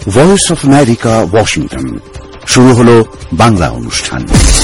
Voice of America, Washington. শুরু হলো বাংলা অনুষ্ঠান।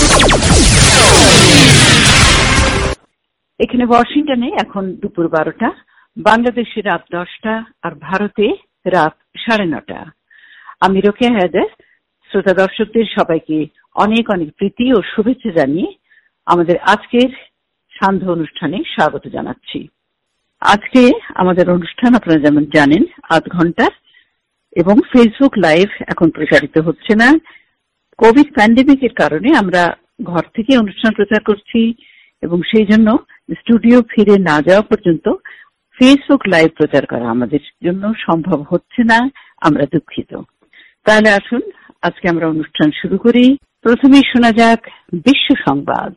এখানে ওয়াশিংটনে এখন দুপুর 12টা, বাংলাদেশে রাত 10টা, আর ভারতে রাত 9:30। আমি রোকেয়া হায়দার শ্রোতা দর্শকদের সবাইকে অনেক অনেক প্রীতি ও শুভেচ্ছা জানিয়ে আমাদের আজকের সান্ধ্য অনুষ্ঠানে স্বাগত জানাচ্ছি। আজকে আমাদের অনুষ্ঠান আপনারা যেমন জানেন 8 ঘন্টার, এবং ফেসবুক লাইভ এখন প্রচারিত হচ্ছে না। কোভিড প্যান্ডেমিকের কারণে আমরা ঘর থেকে অনুষ্ঠান প্রচার করছি, এবং সেই জন্য স্টুডিও ফিরে না যাওয়া পর্যন্ত ফেসবুক লাইভ প্রচার করা আমাদের জন্য সম্ভব হচ্ছে না। আমরা দুঃখিত। তাহলে আসুন আজকে আমরা অনুষ্ঠান শুরু করি। প্রথমেই শোনা যাক বিশ্ব সংবাদ।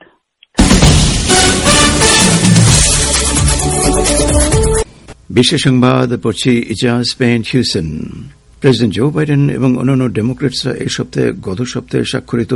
বিশ্ব সংবাদ পড়ছি ইজাজ পেন হিউসেন। প্রেসিডেন্ট জো বাইডেন এবং অন্যান্য ডেমোক্রেটসরা এই সপ্তাহে গত সপ্তাহে স্বাক্ষরিত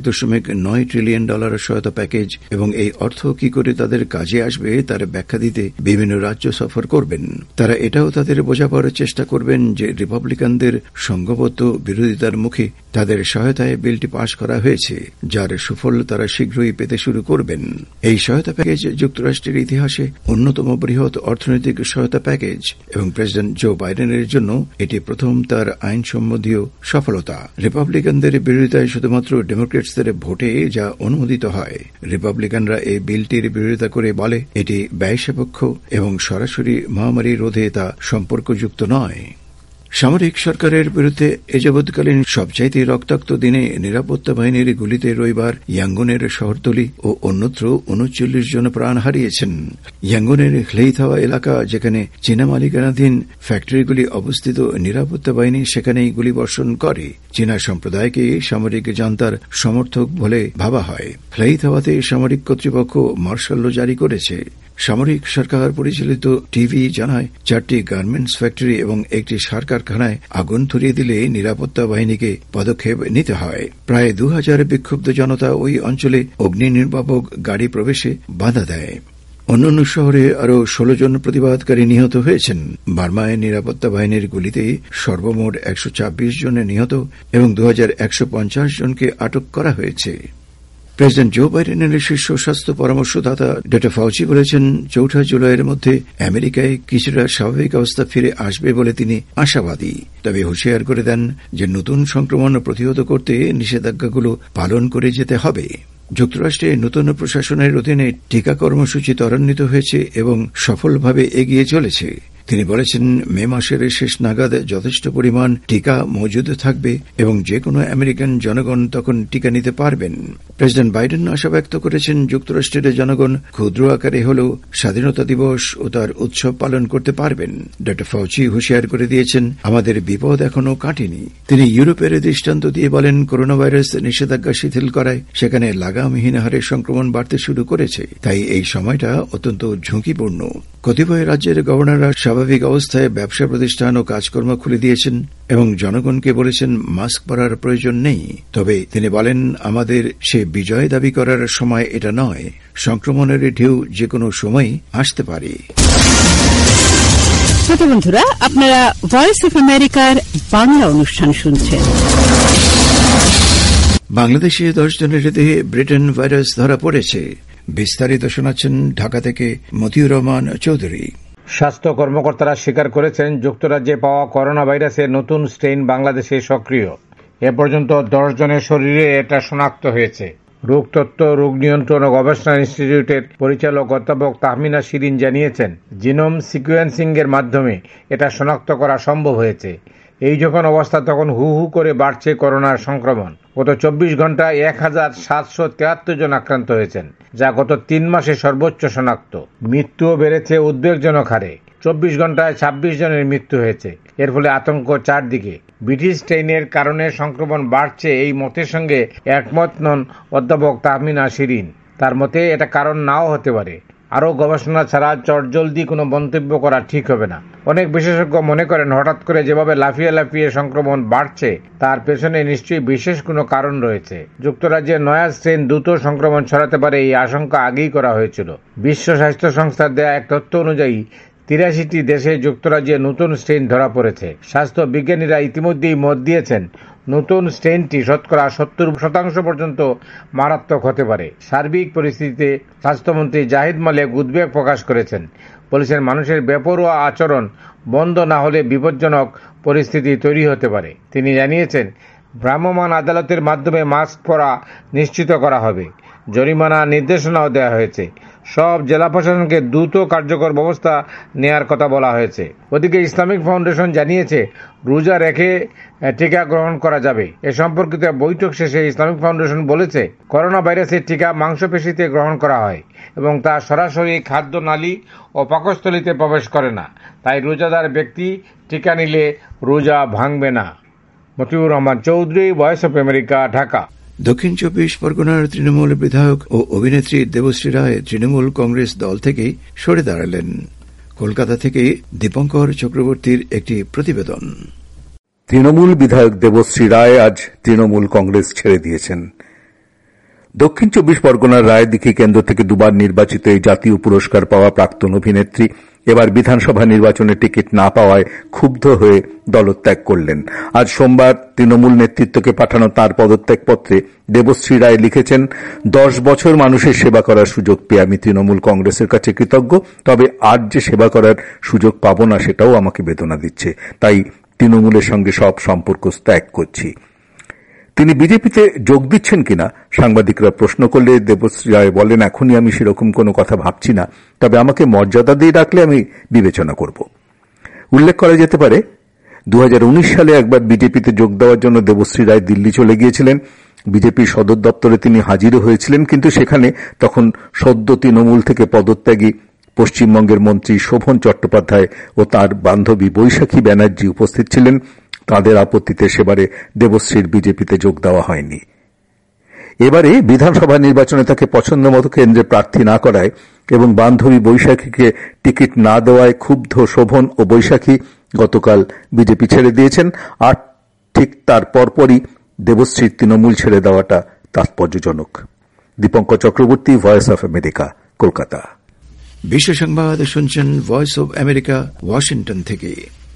$1.9 ট্রিলিয়ন সহায়তা প্যাকেজ এবং এই অর্থ কি করে তাদের কাজে আসবে তার ব্যাখ্যা দিতে বিভিন্ন রাজ্য সফর করবেন। তারা এটাও তাদের বোঝাবার চেষ্টা করবেন যে রিপাবলিকানদের সংঘবদ্ধ বিরোধিতার মুখে তাদের সহায়তায় বিলটি পাশ করা হয়েছে, যার সুফল তারা শীঘ্রই পেতে শুরু করবেন। এই সহায়তা প্যাকেজ যুক্তরাষ্ট্রের ইতিহাসে অন্যতম বৃহৎ অর্থনৈতিক সহায়তা প্যাকেজ এবং প্রেসিডেন্ট জো বাইডেনের জন্য এটি প্রথম তার আইন সম্বন্ধীয় সফলতা। রিপাবলিকানদের বিরোধিতায় শুধুমাত্র ডেমোক্রেটসদের ভোটে যা অনুমোদিত হয়। রিপাবলিকানরা এই বিলটির বিরোধিতা করে বলে এটি ব্যয়সাপেক্ষ এবং সরাসরি মহামারী রোধে তা সম্পর্কযুক্ত নয়। সামরিক সরকারের বিরুদ্ধে এযাবৎকালীন সবচাইতে রক্তাক্ত দিনে নিরাপত্তা বাহিনীর গুলিতে রবিবার ইয়াঙ্গুনের শহরতলি ও অন্যত্র 39 জন প্রাণ হারিয়েছেন। ইয়াঙ্গুনের হ্লেইথাওয়া এলাকা, যেখানে চীনা মালিকানাধীন ফ্যাক্টরিগুলি অবস্থিত, নিরাপত্তা বাহিনী সেখানেই গুলিবর্ষণ করে। চীনা সম্প্রদায়কে সামরিক জান্তার সমর্থক বলে ভাবা হয়। হ্লেইথাওয়াতে সামরিক কর্তৃপক্ষ মার্শাল ল জারি করেছে। সামরিক সরকার পরিচালিত টিভি জানায় 4টি গার্মেন্টস ফ্যাক্টরি এবং একটি সার কারখানায় আগুন ধরিয়ে দিলে নিরাপত্তা বাহিনীকে পদক্ষেপ নিতে হয়। প্রায় 2000 বিক্ষুব্ধ জনতা ওই অঞ্চলে অগ্নি নির্বাপক গাড়ি প্রবেশে বাধা দেয়। অন্যান্য শহরে আরও 16 জন প্রতিবাদকারী নিহত হয়েছেন। বার্মায় নিরাপত্তা বাহিনীর গুলিতে সর্বমোট 126 জন নিহত এবং 2150 জনকে আটক করা হয়েছে। প্রেসিডেন্ট জো বাইডেনের শীর্ষ স্বাস্থ্য পরামর্শদাতা ডঃ ফাউচি বলেছেন 4 জুলাইয়ের মধ্যে আমেরিকায় কিছুটা স্বাভাবিক অবস্থা ফিরে আসবে বলে তিনি আশাবাদী। তবে হুঁশিয়ার করে দেন যে নতুন সংক্রমণ প্রতিহত করতে নিষেধাজ্ঞাগুলো পালন করে যেতে হবে। যুক্তরাষ্ট্রে নতুন প্রশাসনের অধীনে টিকা কর্মসূচি ত্বরান্বিত হয়েছে এবং সফলভাবে এগিয়ে চলেছে। তিনি বলেছেন মে মাসের শেষ নাগাদ যথেষ্ট পরিমাণ টিকা মজুদ থাকবে এবং যে কোনো আমেরিকান জনগণ তখন টিকা নিতে পারবেন। প্রেসিডেন্ট বাইডেন আশা ব্যক্ত করেছেন যুক্তরাষ্ট্রের জনগণ ক্ষুদ্র আকারে হলেও স্বাধীনতা দিবস ও তার উৎসব পালন করতে পারবেন। ডঃ ফাউচি হুঁশিয়ার করে দিয়েছেন আমাদের বিপদ এখনও কাটেনি। তিনি ইউরোপের দৃষ্টান্ত দিয়ে বলেন করোনা ভাইরাস নিষেধাজ্ঞা শিথিল করায় সেখানে লাগামহীন হারে সংক্রমণ বাড়তে শুরু করেছে। তাই এই সময়টা অত্যন্ত ঝুঁকিপূর্ণ। কতিপয় রাজ্যের গভর্নররা স্বাভাবিক অবস্থায় ব্যবসা প্রতিষ্ঠান ও কাজকর্ম খুলে দিয়েছেন এবং জনগণকে বলেছেন মাস্ক পরার প্রয়োজন নেই। তবে তিনি বলেন আমাদের সে বিজয় দাবি করার সময় এটা নয়। সংক্রমণের ঢেউ যে কোনো সময় আসতে পারে। ছোট বন্ধুরা, আপনারা ভয়েস অফ আমেরিকার বাংলা অনুষ্ঠান শুনছেন। বাংলাদেশে 10 জনের দেহে ব্রিটেন ভাইরাস ধরা পড়েছে। বিস্তারিত শোনাচ্ছেন ঢাকা থেকে মতিউর রহমান চৌধুরী। স্বাস্থ্য কর্মকর্তারা স্বীকার করেছেন যুক্তরাজ্যে পাওয়া করোনা ভাইরাসের নতুন স্ট্রেইন বাংলাদেশে সক্রিয়। এ পর্যন্ত 10 জনের শরীরে এটা শনাক্ত হয়েছে। রোগতত্ত্ব, রোগ নিয়ন্ত্রণ ও গবেষণা ইনস্টিটিউটের পরিচালক অধ্যাপক তাহমিনা শিরিন জানিয়েছেন জিনোম সিকোয়েন্সিং এর মাধ্যমে এটা শনাক্ত করা সম্ভব হয়েছে। এই যখন অবস্থা তখন হু হু করে বাড়ছে করোনার সংক্রমণ। গত 24 ঘন্টায় 1773 জন আক্রান্ত হয়েছেন, যা গত 3 মাসে সর্বোচ্চ শনাক্ত। মৃত্যুও বেড়েছে উদ্বেগজনক হারে। 24 ঘন্টায় 26 জনের মৃত্যু হয়েছে। এর ফলে আতঙ্ক চারদিকে। ব্রিটিশ স্ট্রেইনের কারণে সংক্রমণ বাড়ছে এই মতের সঙ্গে একমত নন অধ্যাপক তাহমিনা শিরিন। তার মতে এটা কারণ নাও হতে পারে। আরও গবেষণা ছাড়া চটজলদি কোনো মন্তব্য করা ঠিক হবে না। অনেক বিশেষজ্ঞ মনে করেন হঠাৎ করে যেভাবে লাফিয়ে লাফিয়ে সংক্রমণ বাড়ছে তার পেছনে নিশ্চয়ই বিশেষ কোনো কারণ রয়েছে। যুক্তরাজ্যের নয়া স্ট্রেন দ্রুত সংক্রমণ ছড়াতে পারে এই আশঙ্কা আগেই করা হয়েছিল। বিশ্ব স্বাস্থ্য সংস্থার দেয়া এক তথ্য অনুযায়ী 83টি দেশে যুক্তরাজ্যে নতুন স্ট্রেইন ধরা পড়েছে। স্বাস্থ্য বিজ্ঞানীরা ইতিমধ্যেই মত দিয়েছেন নতুন স্ট্রেইনটি শতকরা 70% পর্যন্ত মারাত্মক হতে পারে। সার্বিক পরিস্থিতিতে স্বাস্থ্যমন্ত্রী জাহিদ মালেক উদ্বেগ প্রকাশ করেছেন। বলেছেন, মানুষের বেপরোয়া আচরণ বন্ধ না হলে বিপজ্জনক পরিস্থিতি তৈরি হতে পারে। তিনি জানিয়েছেন, ভ্রাম্যমাণ আদালতের মাধ্যমে মাস্ক পরা নিশ্চিত করা হবে। জরিমানা নির্দেশনাও দেওয়া হয়েছে। সব জেলা প্রশাসনকে দ্রুত কার্যকর ব্যবস্থা নেয়ার কথা বলা হয়েছে। ওদিকে ইসলামিক ফাউন্ডেশন জানিয়েছে রোজা রেখে টিকা গ্রহণ করা যাবে। এ সম্পর্কিত বৈঠক শেষে ইসলামিক ফাউন্ডেশন বলেছে, করোনা ভাইরাসের টিকা মাংসপেশিতে গ্রহণ করা হয় এবং তা সরাসরি খাদ্যনালী ও পাকস্থলীতে প্রবেশ করে না। তাই রোজাদার ব্যক্তি টিকা নিলে রোজা ভাঙবে না। Motiur Rahman Chowdhury, Voice of America, Dhaka. দক্ষিণ 24 পরগনার তৃণমূল বিধায়ক ও অভিনেত্রী দেবশ্রী রায় তৃণমূল কংগ্রেস দল থেকে সরে দাঁড়ালেন। কলকাতা থেকে দীপঙ্কর চক্রবর্তীর একটি প্রতিবেদন। তৃণমূল বিধায়ক দেবশ্রী রায় আজ তৃণমূল কংগ্রেস ছেড়ে দিয়েছেন। দক্ষিণ 24 পরগনার রায়দিঘি কেন্দ্র থেকে দুবার নির্বাচিত এই জাতীয় পুরস্কার পাওয়া প্রাক্তন অভিনেত্রী এবার বিধানসভা নির্বাচনে টিকিট না পাওয়ায় ক্ষুব্ধ হয়ে দলত্যাগ করলেন। আজ সোমবার তৃণমূল নেতৃত্বকে পাঠানো তাঁর পদত্যাগপত্রে দেবশ্রী রায় লিখেছেন, 10 বছর মানুষের সেবা করার সুযোগ পেয়ে আমি তৃণমূল কংগ্রেসের কাছে কৃতজ্ঞ। তবে আজ যে সেবা করার সুযোগ পাব না সেটাও আমাকে বেদনা দিচ্ছে। তাই তৃণমূলের সঙ্গে সব সম্পর্ক ত্যাগ করছি। তিনি বিজেপিতে যোগ দিচ্ছেন কিনা সাংবাদিকরা প্রশ্ন করলে দেবশ্রী রায় বলেন, এখনই আমি সেরকম কোনো কথা ভাবছি না, তবে আমাকে মর্যাদা দিয়ে ডাকলে আমি বিবেচনা করব। উল্লেখ করা যেতে পারে 2019 সালে একবার বিজেপিতে যোগ দেওয়ার জন্য দেবশ্রী রায় দিল্লি চলে গিয়েছিলেন। বিজেপি সদর দপ্তরে তিনি হাজিরও হয়েছিলেন, কিন্তু সেখানে তখন সদ্য তৃণমূল থেকে পদত্যাগী পশ্চিমবঙ্গের মন্ত্রী শোভন চট্টোপাধ্যায় ও তাঁর বান্ধবী বৈশাখী ব্যানার্জি উপস্থিত ছিলেন। তাঁদের আপত্তিতে সেবারে দেবশ্রীর বিজেপিতে যোগ দেওয়া হয়নি। এবারে বিধানসভা নির্বাচনে তাকে পছন্দ মতো কেন্দ্রে প্রার্থী না করায় এবং বান্ধবী বৈশাখীকে টিকিট না দেওয়ায় ক্ষুব্ধ শোভন ও বৈশাখী গতকাল বিজেপি ছেড়ে দিয়েছেন। আর ঠিক তার পরপরই দেবশ্রীর তৃণমূল ছেড়ে দেওয়াটা তাৎপর্যজনক। Dipankar Chakraborty, Voice of America, Kolkata. বিশ্ব সংবাদ শুনছেন ভয়েস অফ আমেরিকা, ওয়াশিংটন থেকে।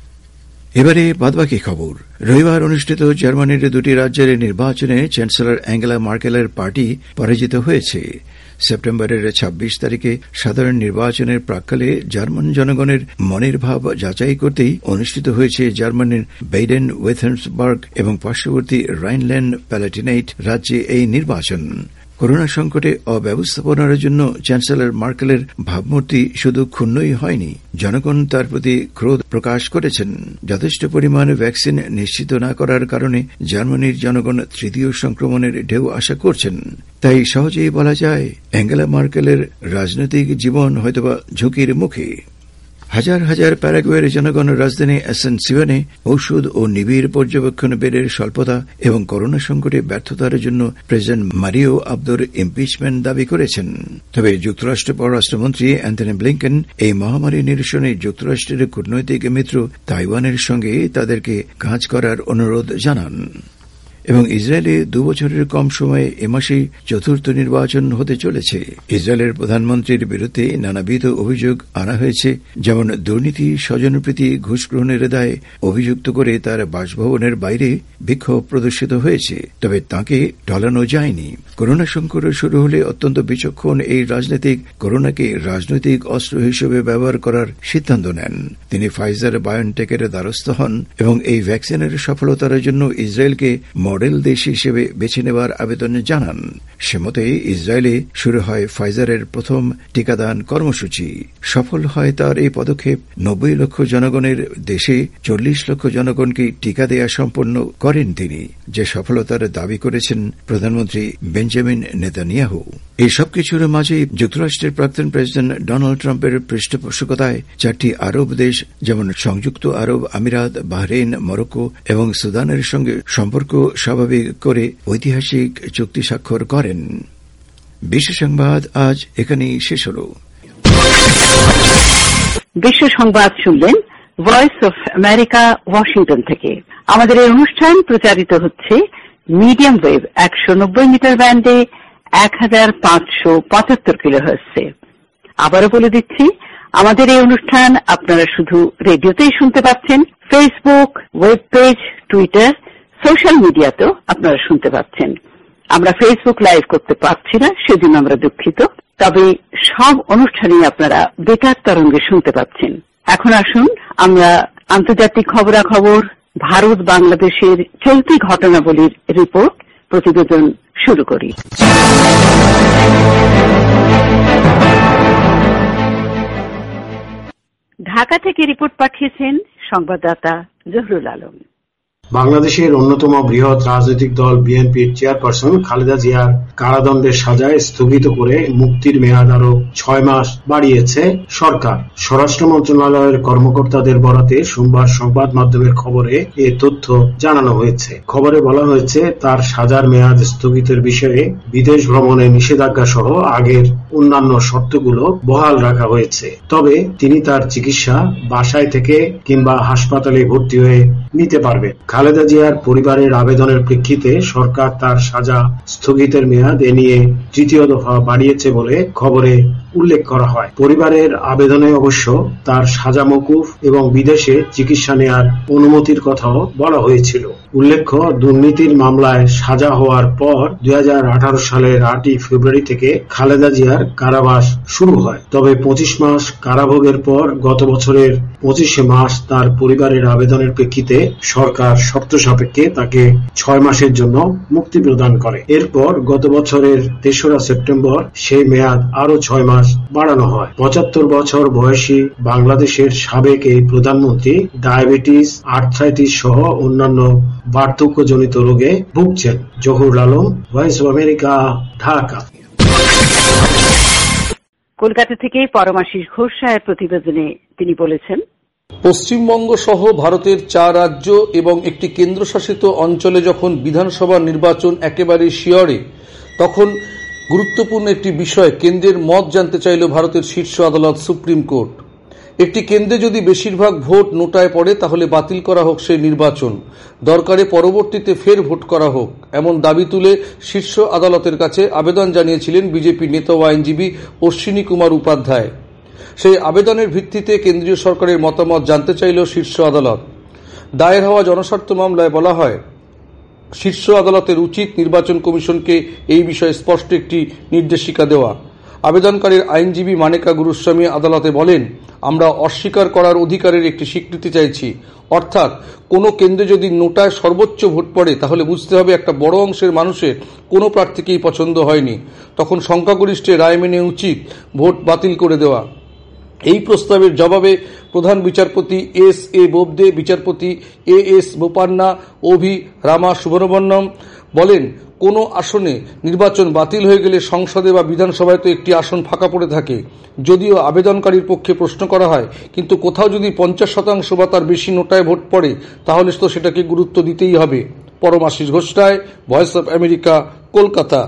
এবারে বাদবাকি খবর। রবিবার অনুষ্ঠিত জার্মানির 2টি রাজ্যের নির্বাচনে চ্যান্সেলর অ্যাঙ্গেলা মার্কেলের পার্টি পরাজিত হয়েছে। সেপ্টেম্বরের 26 তারিখে সাধারণ নির্বাচনের প্রাক্কালে জার্মান জনগণের মনের ভাব যাচাই করতেই অনুষ্ঠিত হয়েছে জার্মানির বেইডেন ওয়েথেনসবার্গ এবং পার্শ্ববর্তী রাইনল্যান্ড প্যালাটিনাইট রাজ্যে এই নির্বাচন। করোনা সংকটে অব্যবস্থাপনার জন্য চ্যান্সেলর মার্কেলের ভাবমূর্তি শুধু ক্ষুণ্ণই হয়নি, জনগণ তার প্রতি ক্রোধ প্রকাশ করেছেন। যথেষ্ট পরিমাণ ভ্যাকসিন নিশ্চিত না করার কারণে জার্মানির জনগণ তৃতীয় সংক্রমণের ঢেউ আশা করছেন। তাই সহজেই বলা যায় অ্যাঙ্গেলা মার্কেলের রাজনৈতিক জীবন হয়তোবা ঝুঁকির মুখে। হাজার হাজার প্যারাগুয়ের জনগণ রাজধানী অ্যাসেনসিওনে ঔষধ ও নিবিড় পর্যবেক্ষণ বেডের স্বল্পতা এবং করোনা সংকটে ব্যর্থতার জন্য প্রেসিডেন্ট মারিও আবদোর ইম্পিচমেন্ট দাবি করেছেন। তবে যুক্তরাষ্ট্র পররাষ্ট্রমন্ত্রী অ্যান্থনি ব্লিংকেন এই মহামারী নিরসনে যুক্তরাষ্ট্রের কূটনৈতিক মিত্র তাইওয়ানের সঙ্গে তাদেরকে কাজ করার অনুরোধ জানান। এবং ইসরায়েলে 2 বছরের কম সময়ে এ মাসেই চতুর্থ নির্বাচন হতে চলেছে। ইসরায়েলের প্রধানমন্ত্রীর বিরুদ্ধে নানাবিধ অভিযোগ আনা হয়েছে, যেমন দুর্নীতি, স্বজনপ্রীতি, ঘুষ গ্রহণের দায়ে অভিযুক্ত করে তার বাসভবনের বাইরে বিক্ষোভ প্রদর্শিত হয়েছে। তবে তাঁকে টলানো যায়নি। করোনা সংকট শুরু হলে অত্যন্ত বিচক্ষণ এই রাজনীতিক করোনাকে রাজনৈতিক অস্ত্র হিসেবে ব্যবহার করার সিদ্ধান্ত নেন। তিনি ফাইজার বায়োনটেকের দ্বারস্থ হন এবং এই ভ্যাকসিনের সফলতার জন্য ইসরায়েলকে মডেল দেশ হিসেবে বেছে নেওয়ার আবেদন জানান। সে মতে ইসরায়েলে শুরু হয় ফাইজারের প্রথম টিকাদান কর্মসূচি। সফল হয় তার এই পদক্ষেপ। 90 লক্ষ জনগণের দেশে 40 লক্ষ জনগণকে টিকা দেয়া সম্পন্ন করেন তিনি, যে সফলতার দাবি করেছেন প্রধানমন্ত্রী বেঞ্জামিন নেতানিয়াহু। এই সবকিছুর মাঝেই যুক্তরাষ্ট্রের প্রাক্তন প্রেসিডেন্ট ডোনাল্ড ট্রাম্পের পৃষ্ঠপোষকতায় 4টি আরব দেশ যেমন সংযুক্ত আরব আমিরাত, বাহরেইন, মরক্কো এবং সুদানের সঙ্গে সম্পর্ক স্বাভাবিক করে ঐতিহাসিক চুক্তি স্বাক্ষর করেন। বিশ্ব সংবাদ আজ এখানেই শেষ হল। বিশ্ব সংবাদ শুনলেন ভয়েস অফ আমেরিকা, ওয়াশিংটন থেকে। আমাদের এই অনুষ্ঠান প্রচারিত হচ্ছে মিডিয়াম ওয়েভ 190 মিটার ব্যান্ডে 1575 কিলোহার্টজে। আবারও বলে দিচ্ছি, আমাদের এই অনুষ্ঠান আপনারা শুধু রেডিওতেই শুনতে পাচ্ছেন, Facebook, web page, Twitter, social মিডিয়াতেও আপনারা শুনতে পাচ্ছেন। আমরা ফেসবুক লাইভ করতে পারছি না, সেজন্য আমরা দুঃখিত। তবে সব অনুষ্ঠানই আপনারা বেতার তরঙ্গে শুনতে পাচ্ছেন। এখন আসুন আমরা আন্তর্জাতিক খবরাখবর, ভারত বাংলাদেশের চলতি ঘটনাবলীর রিপোর্ট, প্রতিবেদন শুরু করি। ঢাকা থেকে রিপোর্ট পাঠিয়েছেন সংবাদদাতা জহুরুল আলম। বাংলাদেশের অন্যতম বৃহৎ রাজনৈতিক দল বিএনপির চেয়ারপারসন খালেদা জিয়ার কারাদণ্ডের সাজায় স্থগিত করে মুক্তির মেয়াদ আরো 6 মাস বাড়িয়েছে সরকার। স্বরাষ্ট্র মন্ত্রণালয়ের কর্মকর্তাদের বরাতে সোমবার সংবাদ মাধ্যমের খবরে এ তথ্য জানানো হয়েছে। খবরে বলা হয়েছে, তার সাজার মেয়াদ স্থগিতের বিষয়ে বিদেশ ভ্রমণে নিষেধাজ্ঞা সহ আগের অন্যান্য শর্তগুলো বহাল রাখা হয়েছে। তবে তিনি তার চিকিৎসা বাসায় থেকে কিংবা হাসপাতালে ভর্তি হয়ে নিতে পারবেন। খালেদা জিয়ার পরিবারের আবেদনের প্রেক্ষিতে সরকার তার সাজা স্থগিতের মেয়াদ এ নিয়ে 3য় দফা বাড়িয়েছে বলে খবরে উল্লেখ করা হয়। পরিবারের আবেদনে অবশ্য তার সাজা মওকুফ এবং বিদেশে চিকিৎসা নেয়ার অনুমতির কথাও বলা হয়েছিল। উল্লেখ্য, দুর্নীতির মামলায় সাজা হওয়ার পর 2018 সালের 8 ফেব্রুয়ারি থেকে খালেদা জিয়ার কারাবাস শুরু হয়। তবে 25 মাস কারাভোগের পর গত বছরের 25 মাস তার পরিবারের আবেদনের প্রেক্ষিতে সরকার শর্ত সাপেক্ষে তাকে 6 মাসের জন্য মুক্তি প্রদান করে। এরপর গত বছরের 3রা সেপ্টেম্বর সেই মেয়াদ আরো 6 মাস বাড়ানো হয়। 75 বছর বয়সী বাংলাদেশের সাবেক এই প্রধানমন্ত্রী ডায়াবেটিস, আর্থ্রাইটিস সহ অন্যান্য বার্ধক্যজনিত রোগে ভুগছেন। Zahurul Alam, Voice of America, Dhaka. Kolkata থেকে পরমাশিস ঘোষ সাহের প্রতিবেদনে তিনি বলেছেন, পশ্চিমবঙ্গ সহ ভারতের 4 রাজ্য এবং একটি কেন্দ্রশাসিত অঞ্চলে যখন বিধানসভা নির্বাচন একেবারে শিয়রে, তখন গুরুত্বপূর্ণ একটি বিষয় কেন্দ্রের মত জানতে চাইল ভারতের শীর্ষ আদালত সুপ্রিম কোর্ট। একটি কেন্দ্রে যদি বেশিরভাগ ভোট নোটায় পড়ে তাহলে বাতিল করা হোক সেই নির্বাচন, দরকারে পরবর্তীতে ফের ভোট করা হোক, এমন দাবি তুলে শীর্ষ আদালতের কাছে আবেদন জানিয়েছিলেন বিজেপি নেতা ও আইনজীবী অশ্বিনী কুমার উপাধ্যায়। সেই আবেদনের ভিত্তিতে কেন্দ্রীয় সরকারের মতামত জানতে চাইল শীর্ষ আদালত। দায়ের হওয়া জনস্বার্থ মামলায় বলা হয়, শীর্ষ আদালতের উচিত নির্বাচন কমিশনকে এই বিষয়ে স্পষ্ট একটি নির্দেশিকা দেওয়া। আবেদনকারীর আইনজীবী মানেকা গুরুস্বামী আদালতে বলেন, আমরা অস্বীকার করার অধিকারের একটি স্বীকৃতি চাইছি। অর্থাৎ কোনো কেন্দ্রে যদি নোটায় সর্বোচ্চ ভোট পড়ে তাহলে বুঝতে হবে একটা বড় অংশের মানুষের কোনো প্রার্থীকেই পছন্দ হয়নি, তখন সংখ্যাগরিষ্ঠের রায় মেনে উচিত ভোট বাতিল করে দেওয়া। এই প্রস্তাবের জবাবে প্রধান বিচারপতি এস.এ. বোবদে, বিচারপতি এ.এস. বোপান্না, ও.ভি. রামা সুব্রহ্মণ্যম বলেন, কোনো আসনে নির্বাচন বাতিল হয়ে গেলে সংসদে বা বিধানসভায় তো একটি আসন ফাঁকা পড়ে থাকে। যদিও আবেদনকারীর পক্ষে প্রশ্ন করা হয়, কিন্তু কোথাও যদি 50% বা তার বেশি নোটায় ভোট পড়ে তাহলে তো সেটাকে গুরুত্ব দিতেই হবে। Paramashis Ghosh, Voice of America, Kolkata.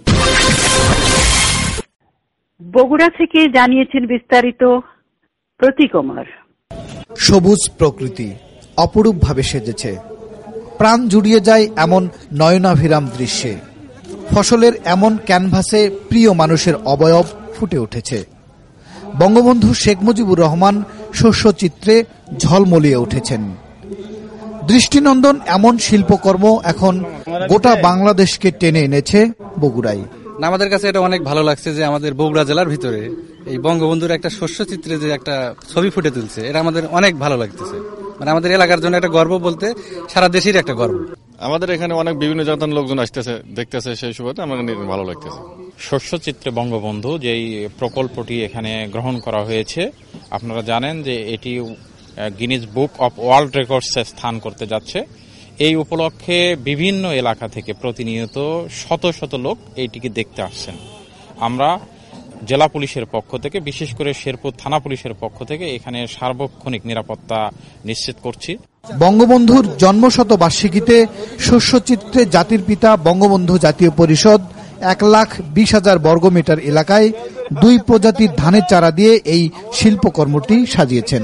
Bogura থেকে জানিয়েছেন বিস্তারিত প্রতীকুমার। সবুজ প্রকৃতি অপরূপভাবে সেজেছে, প্রাণ জুড়িয়ে যায় এমন নয়নাভিরাম দৃশ্যে। ফসলের এমন ক্যানভাসে প্রিয় মানুষের অবয়ব ফুটে উঠেছে। বঙ্গবন্ধু শেখ মুজিবুর রহমান শস্যচিত্রে ঝলমলিয়ে উঠেছেন। দৃষ্টিনন্দন এমন শিল্পকর্ম এখন গোটা বাংলাদেশকে টেনে এনেছে বগুড়ায়। আমাদের কাছে এটা অনেক ভালো লাগছে যে আমাদের বগুড়া জেলার ভিতরে এই বঙ্গবন্ধুর একটা শস্যচিত্রে যে একটা ছবি ফুটে তুলছে, এটা আমাদের অনেক ভালো লাগতেছে। মানে আমাদের এলাকার জন্য একটা গর্ব বলতে সারা দেশের একটা গর্ব। আমাদের এখানে অনেক বিভিন্ন জাতের লোকজন আসতেছে, দেখতেছে, সেই সুবাদে আমাদের ভালো লাগতেছে। শস্যচিত্রে বঙ্গবন্ধু যেই প্রকল্পটি এখানে গ্রহণ করা হয়েছে, আপনারা জানেন যে এটি গিনিস বুক অফ ওয়ার্ল্ড রেকর্ডসে স্থান করতে যাচ্ছে। এই উপলক্ষে বিভিন্ন এলাকা থেকে প্রতিনিয়ত শত শত লোক এইটিকে দেখতে আসছেন। আমরা জেলা পুলিশের পক্ষ থেকে, বিশেষ করে শেরপুর থানা পুলিশের পক্ষ থেকে এখানে সার্বক্ষণিক নিরাপত্তা নিশ্চিত করছি। বঙ্গবন্ধুর জন্মশতবার্ষিকীতে শস্যচিত্রে জাতির পিতা বঙ্গবন্ধু জাতীয় পরিষদ 1,20,000 বর্গমিটার এলাকায় 2 প্রজাতির ধানের চারা দিয়ে এই শিল্পকর্মটি সাজিয়েছেন।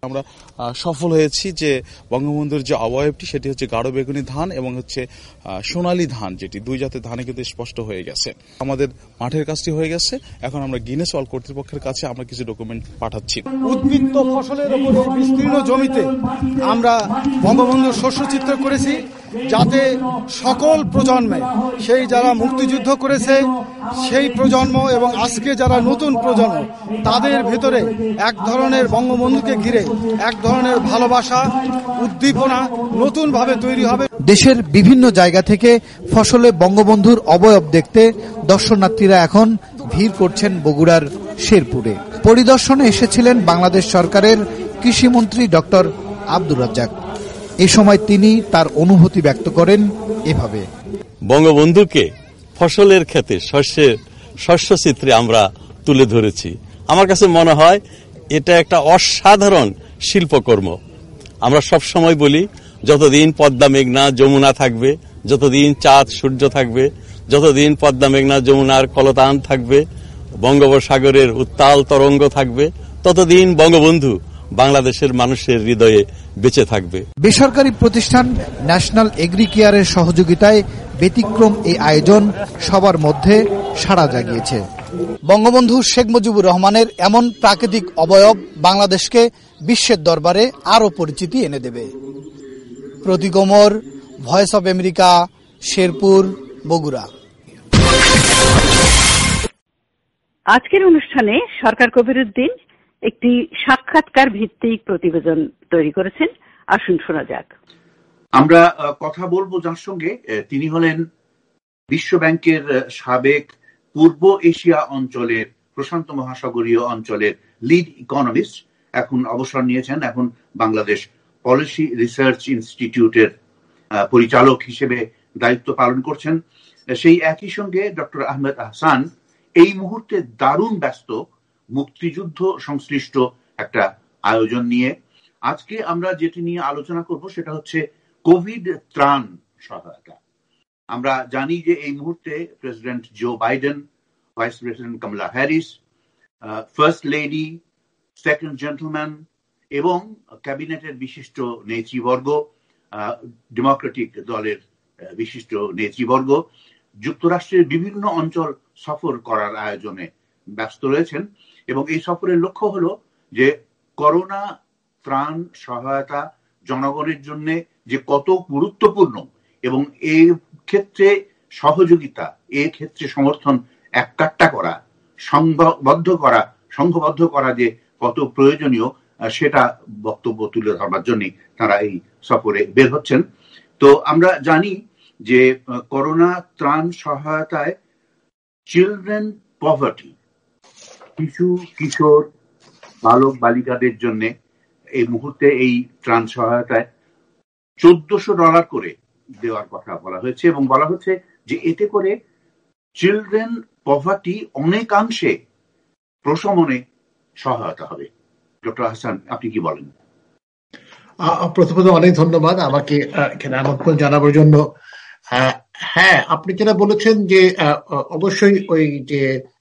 আমরা সফল হয়েছি যে বঙ্গবন্ধুর যে অবয়বটি সেটি হচ্ছে গাঢ় বেগুনি ধান এবং হচ্ছে সোনালী ধান, যেটি দুই জাতের ধানে কিন্তু স্পষ্ট হয়ে গেছে। আমাদের মাঠের কাজটি হয়ে গেছে, এখন আমরা গিনেস ওয়ার্ল্ড কর্তৃপক্ষের কাছে আমরা কিছু ডকুমেন্ট পাঠাচ্ছি। উদ্বৃত্ত ফসলের উপরে বিস্তীর্ণ জমিতে আমরা বঙ্গবন্ধুর শস্যচিত্র করেছি, যাতে সকল প্রজন্মে, সেই যারা মুক্তিযুদ্ধ করেছে সেই প্রজন্ম এবং আজকে যারা নতুন প্রজন্ম, তাদের ভেতরে এক ধরনের বঙ্গবন্ধুকে ঘিরে এক ধরনের ভালোবাসা, উদ্দীপনা নতুনভাবে তৈরি হবে। দেশের বিভিন্ন জায়গা থেকে ফসলে বঙ্গবন্ধুর অবয়ব দেখতে দর্শনার্থীরা এখন ভিড় করছেন বগুড়ার শেরপুরে। পরিদর্শনে এসেছিলেন বাংলাদেশ সরকারের কৃষিমন্ত্রী ডক্টর আব্দুর রাজ্জাক। এ সময় তিনি তার অনুভূতি ব্যক্ত করেন এভাবে: বঙ্গবন্ধুকে ফসলের ক্ষেতে শস্যচিত্রে আমরা তুলে ধরেছি। আমার কাছে মনে হয় এটা একটা অসাধারণ শিল্পকর্ম। আমরা সব সময় বলি, যতদিন পদ্মা মেঘনা যমুনা থাকবে, যতদিন চাঁদ সূর্য থাকবে, যতদিন পদ্মা মেঘনা যমুনার কলতান থাকবে, বঙ্গোপসাগরের উত্তাল তরঙ্গ থাকবে, ততদিন বঙ্গবন্ধু বাংলাদেশের মানুষের হৃদয়ে বেঁচে থাকবে। বেসরকারি প্রতিষ্ঠান ন্যাশনাল এগ্রি কেয়ারের সহযোগিতায় ব্যতিক্রম এই আয়োজন সবার মধ্যে সাড়া জাগিয়েছে। বঙ্গবন্ধু শেখ মুজিবুর রহমানের এমন প্রাকৃতিক অবয়ব বাংলাদেশকে বিশ্বের দরবারে আরও পরিচিতি এনে দেবে। Pratik Omar, Voice of America, Sherpur, Bogura. আজকের অনুষ্ঠানে সরকার কবিরউদ্দিন একটি সাক্ষাৎকার ভিত্তিক প্রতিবেদন তৈরি করেছেন। আসুন শোনা যাক। আমরা কথা বলবো যার সঙ্গে, তিনি হলেন বিশ্ব ব্যাংকের সাবেক পূর্ব এশিয়া অঞ্চলের, প্রশান্ত মহাসাগরীয় অঞ্চলের লিড ইকোনমিস্ট, এখন অবসর নিয়েছেন, এখন বাংলাদেশ পলিসি রিসার্চ ইনস্টিটিউটের পরিচালক হিসেবে দায়িত্ব পালন করছেন। সেই একই সঙ্গে ডক্টর আহমেদ আহসান এই মুহূর্তে দারুণ ব্যস্ত মুক্তিযুদ্ধ সংশ্লিষ্ট একটা আয়োজন নিয়ে। আজকে আমরা যেটি নিয়ে আলোচনা করব সেটা হচ্ছে কোভিড ত্রাণ সহায়তা। আমরা জানি যে এই মুহূর্তে president Joe Biden, vice president Kamala Harris, first lady, second gentleman এবং ক্যাবিনেটের বিশিষ্ট নেতৃবর্গ, ডেমোক্রেটিক দলের বিশিষ্ট নেতৃবর্গ যুক্তরাষ্ট্রের বিভিন্ন অঞ্চল সফর করার আয়োজনে ব্যস্ত রয়েছেন। এবং এই সফরের লক্ষ্য হলো যে করোনা ত্রাণ সহায়তা জনগণের জন্য যে কত গুরুত্বপূর্ণ এবং এই ক্ষেত্রে সহযোগিতা, এই ক্ষেত্রে সমর্থন এককাট্টা করা, সংঘবদ্ধ করা যে কত প্রয়োজনীয়, সেটা বক্তব্য তুলে ধরবার জন্য তারা এই সফরে বের হচ্ছেন। তো আমরা জানি যে করোনা ত্রাণ সহায়তায় চিলড্রেন পভার্টি, শিশু কিশোর বালক বালিকাদের জন্য এই মুহূর্তে এই ত্রাণ সহায়তায় $1,400 করে দেওয়ার কথা বলা হয়েছে এবং বলা হচ্ছে যে এতে করে চিলড্রেন পভার্টি অনেকাংশে প্রশমনে সহায়তা হবে। ডক্টর হাসান, আপনি কি বলেন? প্রথমত অনেক ধন্যবাদ আমাকে এখানে আমন্ত্রণ জানাবার জন্য। হ্যাঁ, আপনি যেটা বলেছেন যে অবশ্যই ওই যে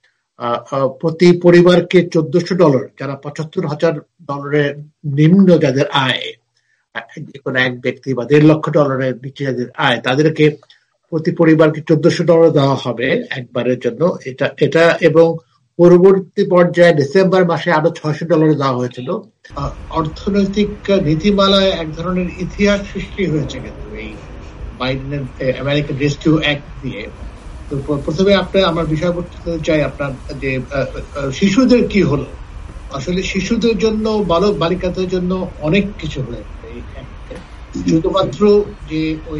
প্রতি পরিবারকে $1,400, যারা $75,000 নিম্ন যাদের আয়, যে কোনো এক ব্যক্তি বা $1.5 লক্ষ নিচে যাদের আয়, তাদেরকে প্রতি পরিবারকে $1,400 দেওয়া হবে একবারের জন্য। এটা এবং পরবর্তী পর্যায়ে ডিসেম্বর মাসে আরো $600 দেওয়া হয়েছিল। অর্থনৈতিক নীতিমালায় এক ধরনের ইতিহাস সৃষ্টি হয়েছে কিন্তু এই বাইডেনের আমেরিকান রেস্কিউ অ্যাক্ট দিয়ে। তো প্রথমে আমার বিষয়বস্তু চাই আপনার যে শিশুদের কি হলো। আসলে শিশুদের জন্য, বালক বালিকাদের জন্য অনেক কিছু হয়েছে। শুধুমাত্র যে ওই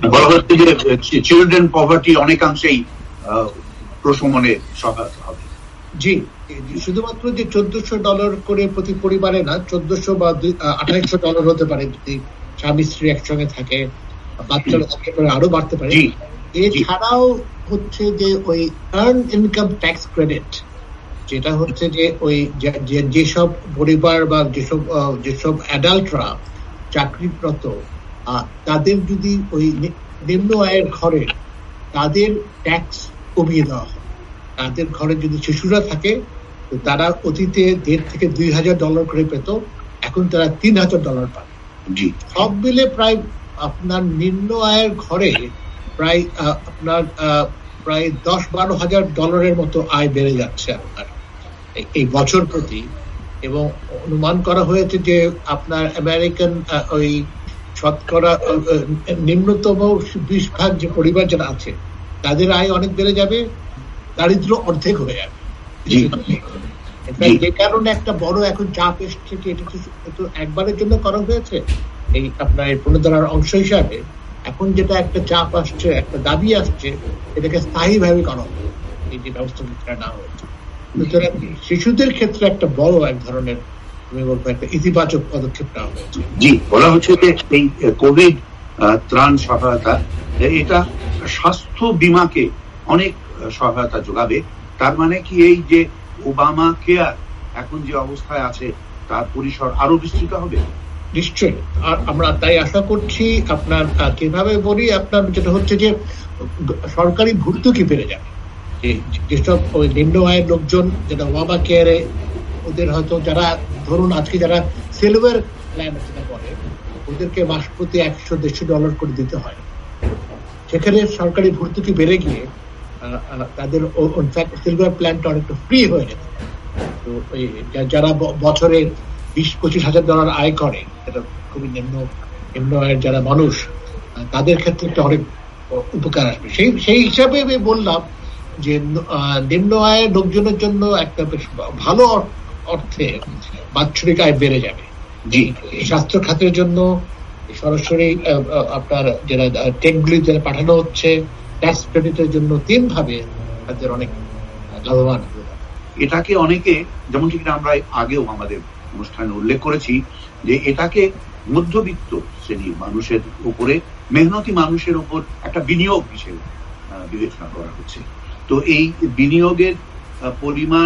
চিলড্রেন পভার্টি অনেকাংশেই প্রশমনে সহায়তা হবে। জি, শুধুমাত্র যে $1,400 করে প্রতি পরিবারে না, $1,400 বা $2,800 হতে পারে যদি স্বামী স্ত্রী একসঙ্গে থাকে, বাচ্চারা থাকে, আরো বাড়তে পারে। এছাড়াও হচ্ছে যে ওই আর্ন ইনকাম ট্যাক্স ক্রেডিট, যেটা হচ্ছে যে ওই যেসব পরিবার বা যেসব অ্যাডাল্টরা চাকরিরত, তাদের যদি ওই নিম্ন আয়ের ঘরে তাদের ট্যাক্স কমিয়ে দেওয়া হয়। তাদের ঘরে যদি শিশুরা থাকে, তারা অতীতে $1,500 থেকে $2,000 করে পেত, এখন তারা $3,000 পান। সব মিলে প্রায় আপনার নিম্ন আয়ের ঘরে প্রায় আপনার প্রায় $10-12,000 মতো আয় বেড়ে যাচ্ছে আপনার এই বছর প্রতি। এবং অনুমান করা হয়েছে যে আপনার আমেরিকান ওই শতকরা নিম্নতম 20% যে পরিবার যারা আছে তাদের আয় অনেক বেড়ে যাবে, দারিদ্র অর্ধেক হয়ে যাবে। যে কারণে একটা বড় এখন চাপ এসছে যে এটা তো একবারের জন্য করা হয়েছে এই আপনার পুনরুদ্ধারের অংশ হিসাবে। এখন যেটা একটা চাপ আসছে, একটা দাবি আসছে, এটাকে স্থায়ীভাবে করা হবে এই যে ব্যবস্থা নেওয়া হয়েছে। সুতরাং শিশুদের ক্ষেত্রে একটা বড় এক ধরনের আমি বলবো একটা ইতিবাচক পদক্ষেপ নেওয়া হয়েছে। জি, বলা হচ্ছে যে এই কোভিড ত্রাণ সহায়তা এটা স্বাস্থ্য বীমাকে অনেক সহায়তা যোগাবে। তার মানে কি এই যে ওবামা কেয়ার এখন যে অবস্থায় আছে তার পরিসর আরো বিস্তৃত হবে? নিশ্চয়ই, আর আমরা তাই আশা করছি। আপনার কিভাবে বলি, আপনার যেটা হচ্ছে যে সরকারি ভর্তুকি বেড়ে যাবে। যেসব ওই নিম্ন আয়ের লোকজন যেটা ওবামা কেয়ারে ওদের হয়তো যারা ধরুন আজকে যারা সিলভার প্ল্যান যেটা বলে ওদেরকে মাস প্রতি $100-150 করে দিতে হয়, সেখানে সরকারি ভর্তুকি বেড়ে গিয়ে তাদের সিলভার প্ল্যানটা অনেকটা ফ্রি হয়ে যেত। তো যারা বছরে $20-25,000 আয় করে, সেটা খুবই নিম্ন আয়ের যারা মানুষ, তাদের ক্ষেত্রে একটা অনেক উপকার আসবে। সেই হিসাবে আমি বললাম যে নিম্ন আয়ের লোকজনের জন্য একটা বেশ ভালো অর্থে বাৎসরিক আয় বেড়ে যাবে। জি, স্বাস্থ্য খাতের জন্য সরাসরি আপনার যারা টেকগুলি যারা পাঠানো হচ্ছে ট্যাক্স ক্রেডিটের জন্য 3 ভাবে তাদের অনেক লাভবান হবে। এটাকে অনেকে, যেমন কি আমরা আগেও আমাদের অনুষ্ঠানে উল্লেখ করেছি, যে এটাকে মধ্যবিত্ত শ্রেণীর মানুষের উপরে, মেহনতি মানুষের উপর একটা বিনিয়োগ হিসেবে বিবেচনা করা হচ্ছে। তো এই বিনিয়োগের পরিমাণ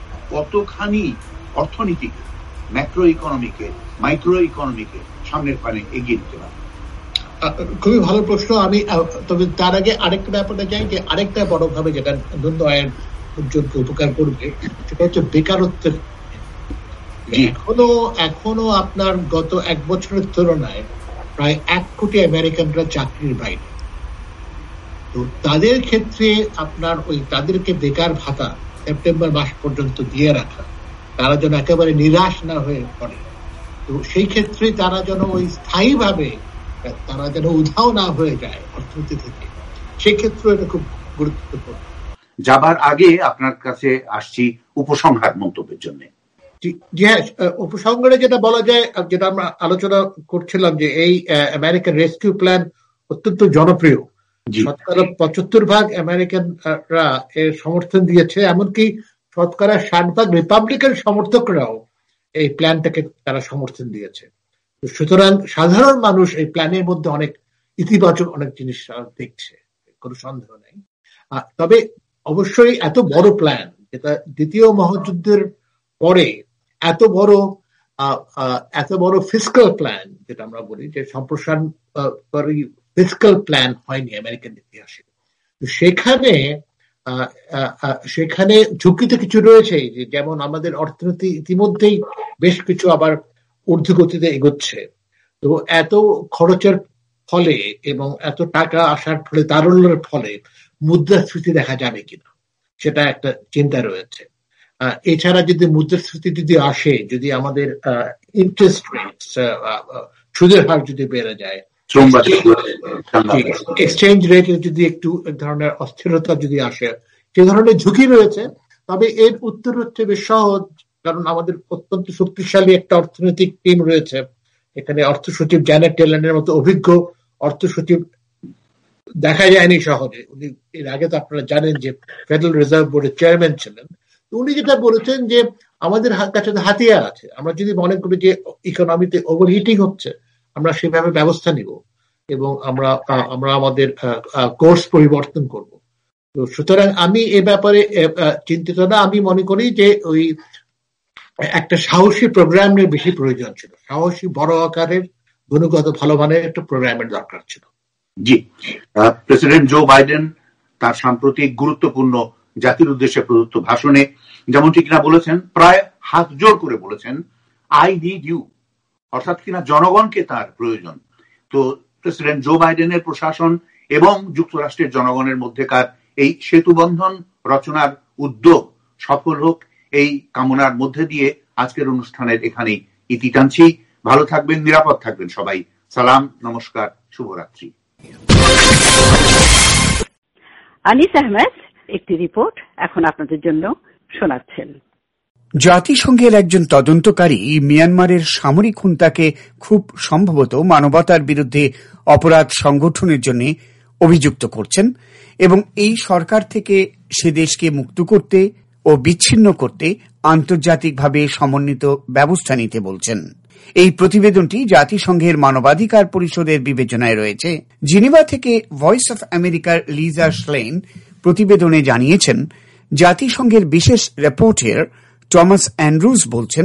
কতখানি অর্থনীতিকে, ম্যাক্রো ইকোনমিকে, মাইক্রো ইকোনমিকে সামনের পানে এগিয়ে নিতে পারে? খুবই ভালো প্রশ্ন। আমি তবে তার আগে আরেকটা ব্যাপারে যাই, যে আরেকটা বড় ভাবে যেটা নিম্ন আয়ের লোকজনকে উপকার করবে সেটা হচ্ছে বেকারত্বের। এখনো আপনার গত 1 বছরের তুলনায় প্রায় 1 কোটি আমেরিকানরা চাকরির বাইরে। তো তাদের ক্ষেত্রে আপনার তাদেরকে বেকার ভাতা সেপ্টেম্বর মাস পর্যন্ত দিয়ে রাখা, তারা যেন একেবারে নিরাশ না হয়ে পড়ে। তো সেই ক্ষেত্রে তারা যেন স্থায়ীভাবে তারা যেন উধাও না হয়ে যায় অর্থনীতি থেকে, সেক্ষেত্রে এটা খুব গুরুত্বপূর্ণ। যাবার আগে আপনার কাছে আসছি উপসংহার মন্তব্যের জন্য। জি হ্যাঁ, উপসংহারে যেটা বলা যায়, যেটা আমরা আলোচনা করছিলাম, যে এই আমেরিকান রেস্কিউ প্ল্যান অত্যন্ত জনপ্রিয়। 75% আমেরিকানরা এর সমর্থন দিয়েছে, এমনকি 60% রিপাবলিকান সমর্থকরাও এই প্ল্যানটাকে তারা সমর্থন দিয়েছে। সুতরাং সাধারণ মানুষ এই প্ল্যানের মধ্যে অনেক ইতিবাচক অনেক জিনিস দেখছে, কোনো সন্দেহ নেই। তবে অবশ্যই এত বড় প্ল্যান, যেটা দ্বিতীয় মহাযুদ্ধের পরে এত বড় ফিসকাল প্ল্যান, যেটা আমরা বলি যে সম্প্রসারণকারী ফিসকাল প্ল্যান হয়নি আমেরিকান ইতিহাসে। সেখানে ঝুঁকিতে কিছু রয়েছে, যেমন আমাদের অর্থনীতি ইতিমধ্যেই বেশ কিছু আবার ঊর্ধ্বগতিতে এগোচ্ছে। তো এত খরচের ফলে এবং এত টাকা আসার ফলে, তারল্যের ফলে মুদ্রাস্ফীতি দেখা যাবে কিনা, সেটা একটা চিন্তা রয়েছে। এছাড়া যদি মুদ্রাস্ফীতি যদি আসে, যদি আমাদের ইন্টারেস্ট রেট, সুদের হার যদি বেড়ে যায়, এক্সচেঞ্জ রেটে যদি একটু ধরনের অস্থিরতা যদি আসে, সে ধরনের ঝুঁকি রয়েছে। তবে এর উত্তর হচ্ছে বেশ সহজ, কারণ আমাদের অত্যন্ত শক্তিশালী একটা অর্থনৈতিক টিম রয়েছে। এখানে অর্থ সচিব জ্যানেট টেলনের মতো অভিজ্ঞ অর্থ সচিব দেখা যায়নি সহজে। উনি এর আগে তো আপনারা জানেন যে ফেডারেল রিজার্ভ বোর্ডের চেয়ারম্যান ছিলেন। উনি যেটা বলেছেন যে আমাদের কাছে হাতিয়ার আছে, আমরা যদি মনে করি যে ইকোনমিতে ওভারহিটিং হচ্ছে, আমরা সেভাবে ব্যবস্থা নিব এবং আমরা আমাদের কোর্স পরিবর্তন করব। তো সুতরাং আমি এ ব্যাপারে চিন্তিত না। আমি মনে করি যে ওই একটা সাহসী প্রোগ্রামের বেশি প্রয়োজন ছিল, সাহসী বড় আকারের গুণগত ভালো মানের একটা প্রোগ্রামের দরকার ছিল। জি, প্রেসিডেন্ট জো বাইডেন তার সাম্প্রতিক গুরুত্বপূর্ণ জাতির উদ্দেশ্যে প্রদত্ত ভাষণে যেমনটি কিনা বলেছেন, প্রায় হাত জোড় করে বলেছেন, আই নিড ইউ অর্থাৎ কিনা জনগণকে তার প্রয়োজন। তো প্রেসিডেন্ট জো বাইডেনের প্রশাসন এবং যুক্তরাষ্ট্রের জনগণের মধ্যেকার এই সেতুবন্ধন রচনার উদ্যোগ সফল হোক, এই কামনার মধ্যে দিয়ে আজকের অনুষ্ঠানের এখানেই ইতি টানছি। ভালো থাকবেন, নিরাপদ থাকবেন সবাই। সালাম, নমস্কার, শুভরাত্রি। আনিস আহমেদ একটি রিপোর্ট এখন আপনাদের জন্য শোনাচ্ছেন। জাতিসংঘের একজন তদন্তকারী মিয়ানমারের সামরিক হুন্তাকে খুব সম্ভবত মানবতার বিরুদ্ধে অপরাধ সংগঠনের জন্য অভিযুক্ত করছেন এবং এই সরকার থেকে সে দেশকে মুক্ত করতে ও বিচ্ছিন্ন করতে আন্তর্জাতিকভাবে সমন্বিত ব্যবস্থা নিতে বলছেন। এই প্রতিবেদনটি জাতিসংঘের মানবাধিকার পরিষদের বিবেচনায় রয়েছে। জিনেভা থেকে ভয়েস অফ আমেরিকার লিজা শ্লেন প্রতিবেদনে জানিয়েছেন, জাতিসংঘের বিশেষ রিপোর্টার টমাস অ্যান্ড্রুজ বলছেন,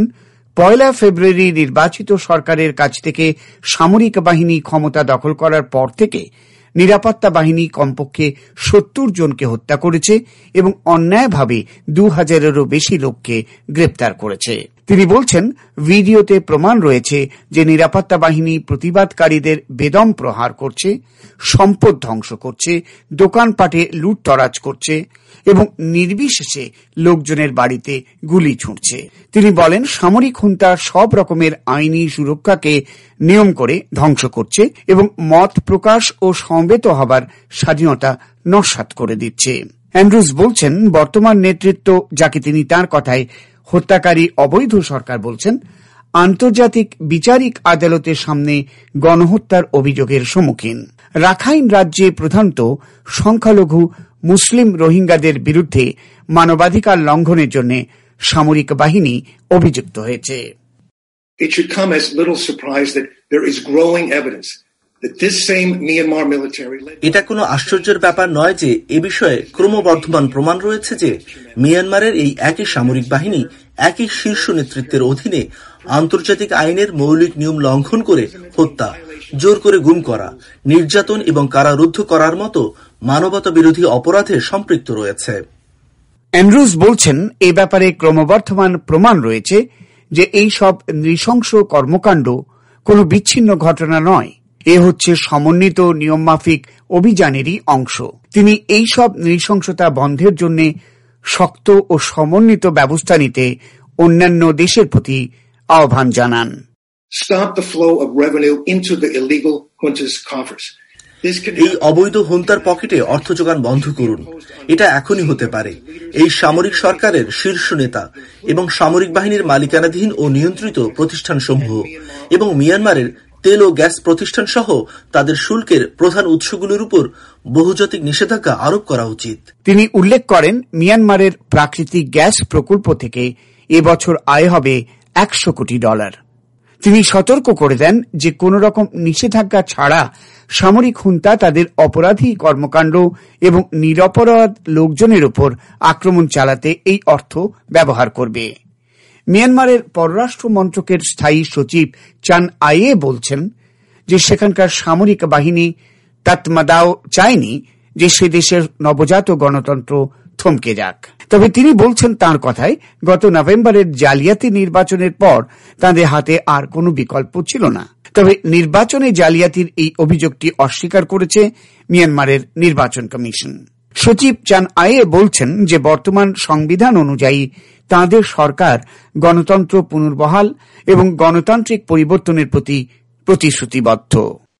1 ফেব্রুয়ারি নির্বাচিত সরকারের কাছ থেকে সামরিক বাহিনী ক্ষমতা দখল করার পর থেকে নিরাপত্তা বাহিনী কমপক্ষে 70 জনকে হত্যা করেছে এবং অন্যায়ভাবে 2000-এরও বেশি লোককে গ্রেপ্তার করেছে। তিনি বলছেন, ভিডিওতে প্রমাণ রয়েছে যে নিরাপত্তা বাহিনী প্রতিবাদকারীদের বেদম প্রহার করছে, সম্পদ ধ্বংস করছে, দোকানপাটে লুটতরাজ করছে এবং নির্বিশেষে লোকজনের বাড়িতে গুলি ছুঁড়ছে। তিনি বলেন, সামরিক হুন্তা সব রকমের আইনি সুরক্ষাকে নিয়ম করে ধ্বংস করছে এবং মত প্রকাশ ও সমবেত হবার স্বাধীনতা নস্যাৎ করে দিচ্ছে। অ্যান্ড্রুজ বলছেন, বর্তমান নেতৃত্ব, যাকে তিনি তাঁর কথায় হত্যাকারী অবৈধ সরকার বলছেন, আন্তর্জাতিক বিচারিক আদালতের সামনে গণহত্যার অভিযোগের সম্মুখীন। রাখাইন রাজ্যে প্রধানত সংখ্যালঘু মুসলিম রোহিঙ্গাদের বিরুদ্ধে মানবাধিকার লঙ্ঘনের জন্য সামরিক বাহিনী অভিযুক্ত হয়েছে। It should come as little surprise that there is growing evidence that this same Myanmar military. এটা কোনো আশ্চর্যের ব্যাপার নয় যে এ বিষয়ে ক্রমবর্ধমান প্রমাণ রয়েছে যে মিয়ানমারের এই একই সামরিক বাহিনী একই শীর্ষ নেতৃত্বের অধীনে আন্তর্জাতিক আইনের মৌলিক নিয়ম লঙ্ঘন করে হত্যা, জোর করে গুম করা, নির্যাতন এবং কারারুদ্ধ করার মতো মানবতা বিরোধী অপরাধে সম্পৃক্ত রয়েছে। অ্যান্ড্রুজ বলছেন, এ ব্যাপারে ক্রমবর্ধমান প্রমাণ রয়েছে যে এই সব নৃশংস কর্মকাণ্ড কোনো বিচ্ছিন্ন ঘটনা নয়, এ হচ্ছে সমন্বিত নিয়মমাফিক অভিযানেরই অংশ। তিনি এই সব নৃশংসতা বন্ধের জন্য শক্ত ও সমন্বিত ব্যবস্থা নিতে অন্যান্য দেশের প্রতি আহ্বান জানান। Stop the flow of revenue into the illegal junta's coffers. এই অবৈধ হুন্তার পকেটে অর্থ যোগান বন্ধ করুন। এটা এখনই হতে পারে। এই সামরিক সরকারের শীর্ষ নেতা এবং সামরিক বাহিনীর মালিকানাধীন ও নিয়ন্ত্রিত প্রতিষ্ঠানসমূহ এবং মিয়ানমারের তেল ও গ্যাস প্রতিষ্ঠান সহ তাদের শুল্কের প্রধান উৎসগুলোর উপর বহুজাতিক নিষেধাজ্ঞা আরোপ করা উচিত। তিনি উল্লেখ করেন, মিয়ানমারের প্রাকৃতিক গ্যাস প্রকল্প থেকে এবছর আয় হবে $100 কোটি। তিনি সতর্ক করে দেন যে কোন রকম নিষেধাজ্ঞা ছাড়া সামরিক হুন্তা তাদের অপরাধী কর্মকাণ্ড এবং নিরপরাধ লোকজনের উপর আক্রমণ চালাতে এই অর্থ ব্যবহার করবে। মিয়ানমারের পররাষ্ট্র মন্ত্রকের স্থায়ী সচিব চান আইয়ে বলছেন যে সেখানকার সামরিক বাহিনী তাতমাদাও চায়নি যে সে দেশের নবজাত গণতন্ত্র থমকে যাক। তবে তিনি বলছেন, তাঁর কথায় গত নভেম্বরের জালিয়াতি নির্বাচনের পর তাদের হাতে আর কোনো বিকল্প ছিল না। তবে নির্বাচনে জালিয়াতির এই অভিযোগটি অস্বীকার করেছে মিয়ানমারের নির্বাচন কমিশন। সচিব চান আইয়ে বলছেন যে বর্তমান সংবিধান অনুযায়ী তাঁদের সরকার গণতন্ত্র পুনর্বহাল এবং গণতান্ত্রিক পরিবর্তনের প্রতি প্রতিশ্রুতিবদ্ধ।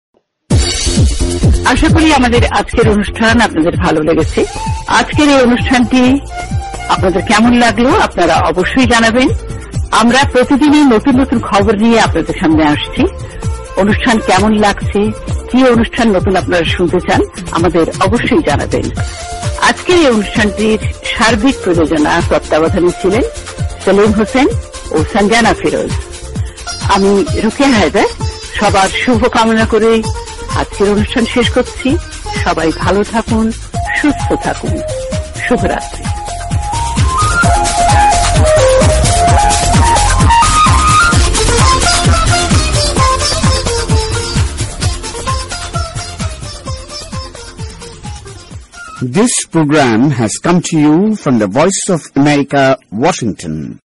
আশা করি আমাদের আজকের অনুষ্ঠান আপনাদের ভালো লেগেছে। আজকের এই অনুষ্ঠানটি আপনাদের কেমন লাগলো আপনারা অবশ্যই জানাবেন। আমরা প্রতিদিনই নতুন নতুন খবর নিয়ে আপনাদের সামনে আসছি। অনুষ্ঠান কেমন লাগছে, কি অনুষ্ঠান নতুন আপনারা শুনতে চান, আমাদের অবশ্যই জানাবেন। আজকের এই অনুষ্ঠানটির সার্বিক প্রযোজনা তত্ত্বাবধানে ছিলেন সেলিম হোসেন ও সঞ্জানা ফিরোজ। আমি রুকিয়া হায়দার সবার শুভ কামনা করে আজকের অনুষ্ঠান শেষ করছি। সবাই ভালো থাকুন, সুস্থ থাকুন। শুভরাত্রি। This program has come to you from the Voice of America, Washington.